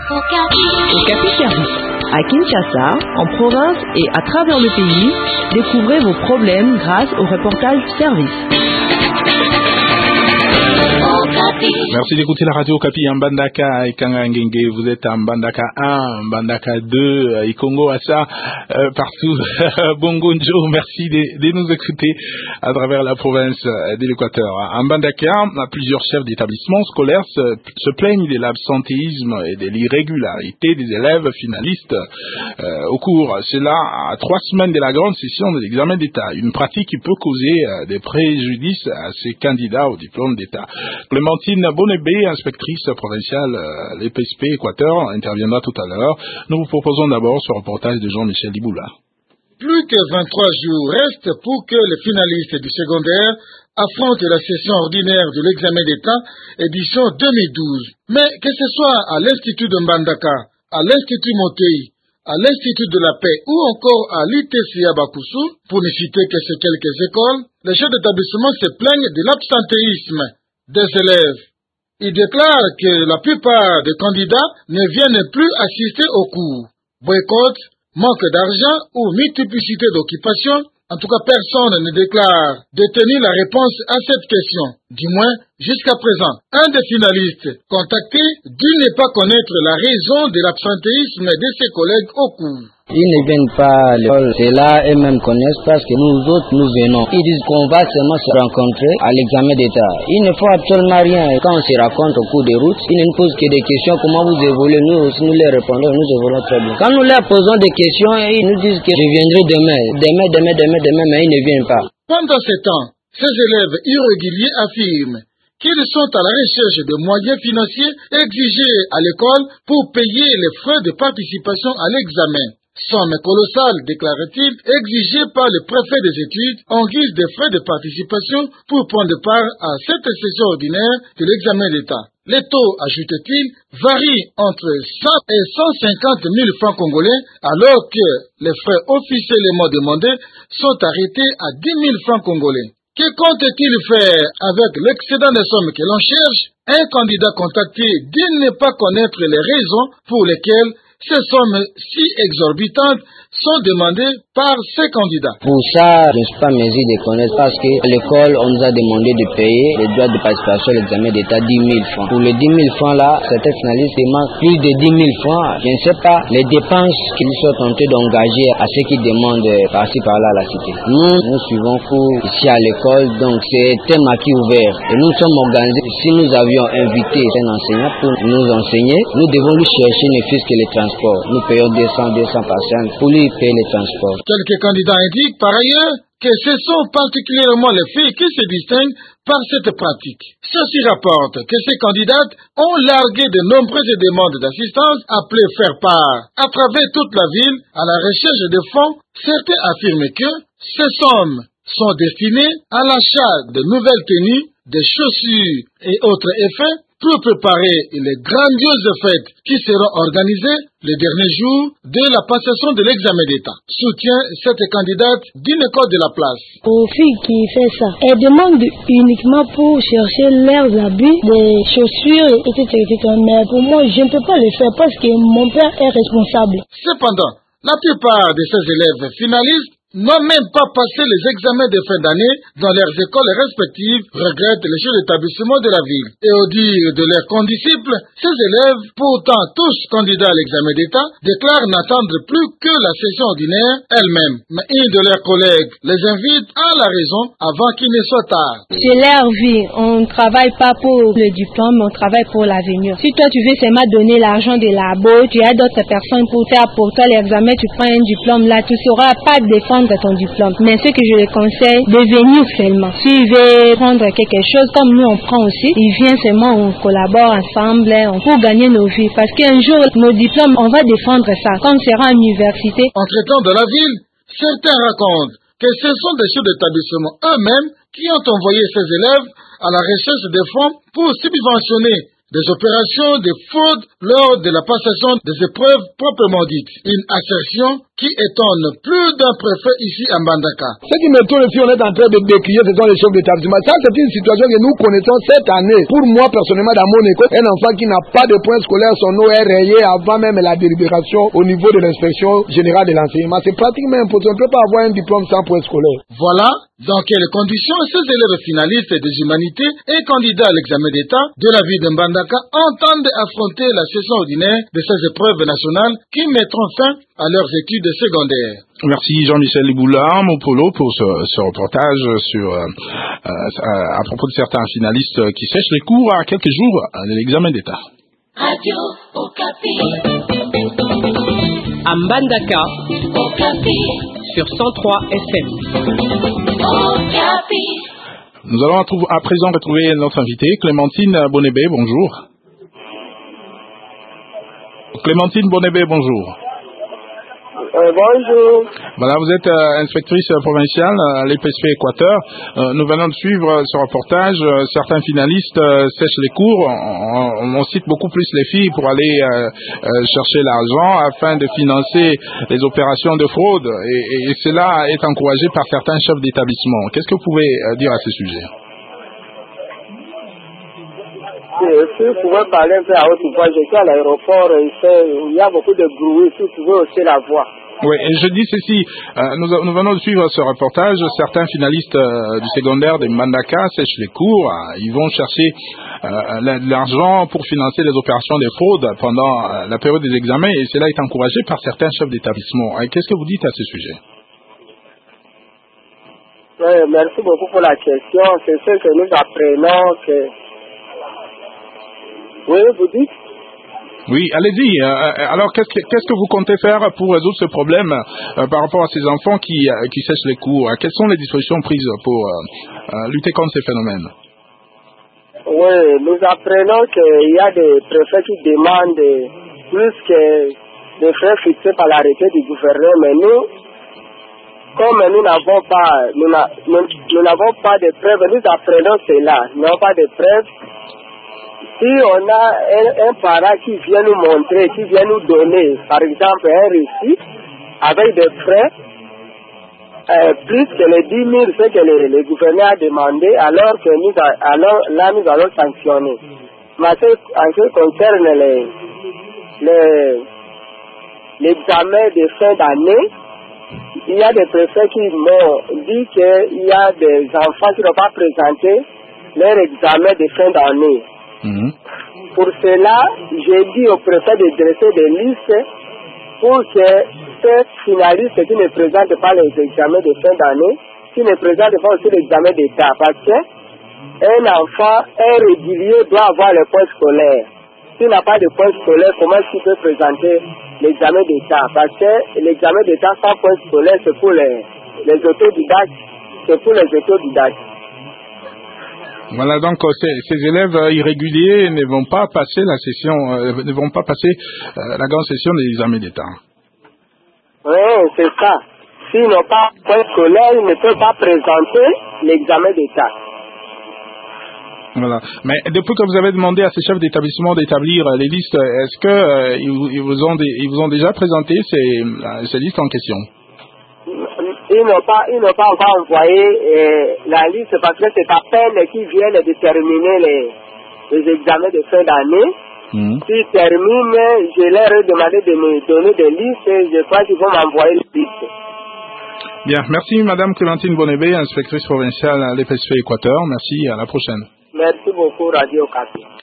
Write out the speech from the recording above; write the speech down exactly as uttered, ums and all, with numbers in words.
Okapi Service. À Kinshasa, en province et à travers le pays, découvrez vos problèmes grâce au reportage service. Merci d'écouter la radio Okapi en Mbandaka et Kangangenge. Vous êtes en Mbandaka un, Mbandaka deux, Ikongo, Assa, euh, partout. Bongonjo, merci de, de nous écouter à travers la province de l'Équateur. En Mbandaka, plusieurs chefs d'établissement scolaires se, se plaignent de l'absentéisme et de l'irrégularité des élèves finalistes euh, au cours. Cela à trois semaines de la grande session de l'examen d'État. Une pratique qui peut causer euh, des préjudices à ces candidats au diplôme d'État. Clémentine Bonnebé, inspectrice provinciale euh, l'E P S P Équateur, interviendra tout à l'heure. Nous vous proposons d'abord ce reportage de Jean-Michel Diboula. Plus que vingt-trois jours restent pour que les finalistes du secondaire affrontent la session ordinaire de l'examen d'État édition deux mille douze. Mais que ce soit à l'Institut de Mbandaka, à l'Institut Motei, à l'Institut de la Paix ou encore à l'I T C à Bakusu, pour ne citer que ces quelques écoles, les chefs d'établissement se plaignent de l'absentéisme des élèves. Ils déclarent que la plupart des candidats ne viennent plus assister aux cours. Boycott, manque d'argent ou multiplicité d'occupations, en tout cas personne ne déclare détenir la réponse à cette question. Du moins, jusqu'à présent, un des finalistes contactés dit ne pas connaître la raison de l'absentéisme de ses collègues au cours. Ils ne viennent pas à l'école, c'est là eux-mêmes connaissent parce que nous autres nous venons. Ils disent qu'on va seulement se rencontrer à l'examen d'État. Il ne faut absolument rien. Quand on se rencontre au cours des routes, ils ne nous posent que des questions, comment vous évoluez, nous aussi nous les répondons, nous évoluons très bien. Quand nous leur posons des questions, ils nous disent que je viendrai demain, demain, demain, demain, demain, mais ils ne viennent pas. Pendant ce temps, ces élèves irréguliers affirment qu'ils sont à la recherche de moyens financiers exigés à l'école pour payer les frais de participation à l'examen. Somme colossale, déclare-t-il, exigée par le préfet des études en guise de frais de participation pour prendre part à cette session ordinaire de l'examen d'État. Les taux, ajoute-t-il, varient entre cent et cent cinquante mille francs congolais, alors que les frais officiellement demandés sont arrêtés à dix mille francs congolais. Que compte-t-il faire avec l'excédent des sommes que l'on cherche? Un candidat contacté dit ne pas connaître les raisons pour lesquelles ces sommes si exorbitantes sont demandées par ces candidats. Pour ça, je ne suis pas mesure de connaître parce qu'à l'école, on nous a demandé de payer les droits de participation à l'examen d'État dix mille francs. Pour les dix mille francs là, certains finalistes demandent plus de dix mille francs. Je ne sais pas les dépenses qu'ils sont tentés d'engager à ceux qui demandent par-ci par-là à la cité. Nous, nous suivons cours ici à l'école, donc c'est un maquis ouvert. Et nous sommes organisés. Si nous avions invité un enseignant pour nous enseigner, nous devons lui chercher ne fût-ce que les transports. Nous payons deux cents, deux cents patients pour lui payer les transports. Quelques candidats indiquent par ailleurs que ce sont particulièrement les filles qui se distinguent par cette pratique. Ceci rapporte que ces candidates ont largué de nombreuses demandes d'assistance appelées faire part à travers toute la ville à la recherche de fonds. Certains affirment que ces sommes sont destinées à l'achat de nouvelles tenues, de chaussures et autres effets pour préparer les grandioses fêtes qui seront organisées le dernier jour de la passation de l'examen d'État. Soutient cette candidate d'une école de la place. Aux filles qui font ça, elles demandent uniquement pour chercher leurs habits, des chaussures, et cetera. Mais pour moi, je ne peux pas le faire parce que mon père est responsable. Cependant, la plupart de ces élèves finalistes n'ont même pas passé les examens de fin d'année dans leurs écoles respectives, regrettent les chefs d'établissement de la ville. Et au dire de leurs condisciples, ces élèves, pourtant tous candidats à l'examen d'État, déclarent n'attendre plus que la session ordinaire elle-même. Mais un de leurs collègues les invite à la raison avant qu'il ne soit tard. C'est leur vie. On ne travaille pas pour le diplôme, on travaille pour l'avenir. Si toi tu veux seulement donner l'argent de labo, tu as d'autres personnes pour faire pour toi l'examen, tu prends un diplôme là, tu ne sauras pas défendre ton diplôme. Mais ce que je les conseille, de venir seulement. S'ils veulent prendre quelque chose, comme nous on prend aussi, ils viennent seulement, on collabore ensemble pour gagner nos vies. Parce qu'un jour, nos diplômes, on va défendre ça. Quand on sera à l'université. Entre-temps, dans la ville, certains racontent que ce sont des chefs d'établissement eux-mêmes qui ont envoyé ces élèves à la recherche des fonds pour subventionner des opérations de fraude lors de la passation des épreuves proprement dites. Une assertion qui étonne plus d'un préfet ici à Mbandaka. Ce qui me tourne, si on est en train de décrier, ce sont les chefs d'établissement. Ça, c'est une situation que nous connaissons cette année. Pour moi, personnellement, dans mon école, un enfant qui n'a pas de point scolaire, son nom est rayé avant même la délibération au niveau de l'inspection générale de l'enseignement. C'est pratiquement impossible. On ne peut pas avoir un diplôme sans point scolaire. Voilà dans quelles conditions ces élèves finalistes des humanités et candidats à l'examen d'État de la ville de Mbandaka entendent affronter la session ordinaire de ces épreuves nationales qui mettront fin à leurs études secondaires. Merci Jean-Michel Liboula, Mopolo, pour ce, ce reportage sur, euh, euh, à propos de certains finalistes qui sèchent les cours à quelques jours de l'examen d'État. Radio Okapi. À Mbandaka, Okapi. sur cent trois F M. Okapi. Nous allons à présent retrouver notre invitée, Clémentine Bonébé, bonjour. Clémentine Bonébé, bonjour. Euh, bonjour. Voilà, vous êtes euh, inspectrice provinciale à l'E P S P Équateur. Euh, nous venons de suivre ce reportage. Euh, certains finalistes euh, sèchent les cours. On, on, on cite beaucoup plus les filles pour aller euh, euh, chercher l'argent afin de financer les opérations de fraude. Et, et, et cela est encouragé par certains chefs d'établissement. Qu'est-ce que vous pouvez euh, dire à ce sujet? Si vous pouvez parler un peu à haute voix, je suis à l'aéroport, il y a beaucoup de bruit, si vous pouvez aussi la voix. Oui, et je dis ceci, euh, nous, nous venons de suivre ce reportage, certains finalistes euh, du secondaire de Mbandaka sèchent les cours, euh, ils vont chercher euh, l'argent pour financer les opérations de fraude pendant euh, la période des examens, et cela est encouragé par certains chefs d'établissement. Qu'est-ce que vous dites à ce sujet? Oui, merci beaucoup pour la question. C'est ce que nous apprenons que... Oui, vous dites? Oui, allez-y. Euh, alors, qu'est-ce que, qu'est-ce que vous comptez faire pour résoudre ce problème euh, par rapport à ces enfants qui, euh, qui sèchent les cours? Quelles sont les dispositions prises pour euh, euh, lutter contre ces phénomènes? Oui, nous apprenons qu'il y a des préfets qui demandent plus que des frais fixés par l'arrêté du gouverneur, mais nous, comme nous n'avons pas, nous, n'a, nous, nous n'avons pas de preuves, nous apprenons cela, nous n'avons pas de preuves. Si on a un, un parent qui vient nous montrer, qui vient nous donner, par exemple, un récit avec des frais, euh, plus que les dix mille, ce que le, le gouverneur a demandé, alors que nous, a, alors là, nous allons sanctionner. Mais en ce qui concerne les, les, l'examen de fin d'année, il y a des préfets qui m'ont dit qu'il y a des enfants qui n'ont pas présenté leur examen de fin d'année. Mmh. Pour cela, j'ai dit au préfet de dresser des listes pour que ces finalistes qui ne présentent pas les examens de fin d'année, qui ne présentent pas aussi l'examen d'État, parce qu'un enfant, un régulier doit avoir le point scolaire. S'il n'a pas de point scolaire, comment est-ce qu'il peut présenter l'examen d'État? Parce que l'examen d'État sans point scolaire, c'est pour les, les autodidactes. C'est pour les autodidactes. Voilà, donc ces, ces élèves irréguliers ne vont pas passer la session, euh, ne vont pas passer euh, la grande session des examens d'État. Oui, c'est ça. S'ils n'ont pas de point scolaire, ils ne peuvent pas présenter l'examen d'État. Voilà. Mais depuis que vous avez demandé à ces chefs d'établissement d'établir les listes, est-ce que euh, ils, ils, vous ont des, ils vous ont déjà présenté ces, ces listes en question? Ils n'ont pas, ils n'ont pas encore envoyé euh, la liste parce que c'est à peine qu'ils viennent de terminer les, les examens de fin d'année. Mmh. S'ils terminent, je leur ai demandé de me donner des listes et je crois qu'ils vont m'envoyer les listes. Bien, merci Madame Clémentine Bonébé, inspectrice provinciale à l'E P S P Équateur. Merci, à la prochaine. Merci beaucoup Radio Okapi.